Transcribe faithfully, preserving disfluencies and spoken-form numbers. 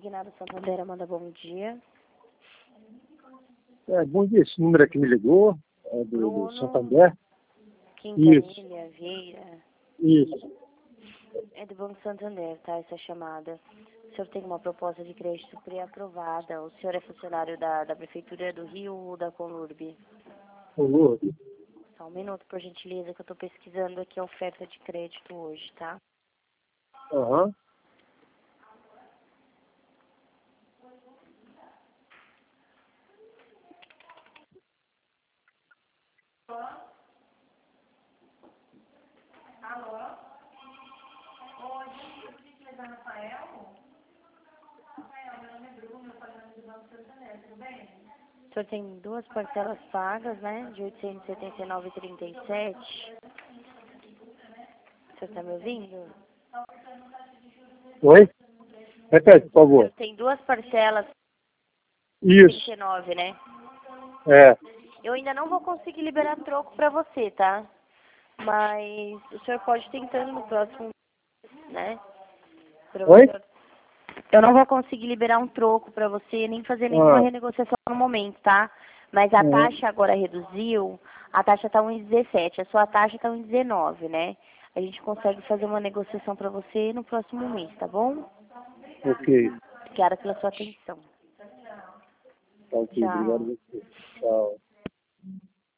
Consignado Santander, Amanda, bom dia. É, bom dia, esse número aqui me ligou, é do, Bruno, do Santander. Quintanilha, Vieira. Isso. É do Banco Santander, tá, essa chamada. O senhor tem uma proposta de crédito pré-aprovada. O senhor é funcionário da, da Prefeitura do Rio ou da Conurb? Alô? Só um minuto, por gentileza, que eu tô pesquisando aqui a oferta de crédito hoje, tá? Aham. Alô? Oi, gentileza, Rafael? Rafael, meu nome é Bruno, eu falo em nome do Banco Santander, tudo bem? O senhor tem duas parcelas pagas, né, de oitocentos e setenta e nove reais e trinta e sete. O senhor está me ouvindo? Oi? Repete, por O favor. senhor tem duas parcelas de Isso. trinta e nove, né? É. Eu ainda não vou conseguir liberar troco para você, tá? Mas o senhor pode ir tentando no próximo, né? Pra Oi? você... Eu não vou conseguir liberar um troco para você, nem fazer nenhuma Ah. renegociação no momento, tá? Mas a Uhum. taxa agora reduziu, a taxa está um vírgula dezessete, a sua taxa está um vírgula dezenove, né? A gente consegue fazer uma negociação para você no próximo mês, tá bom? Ok. Obrigada pela sua atenção. Tá ok, obrigado Tchau. a você. Tchau.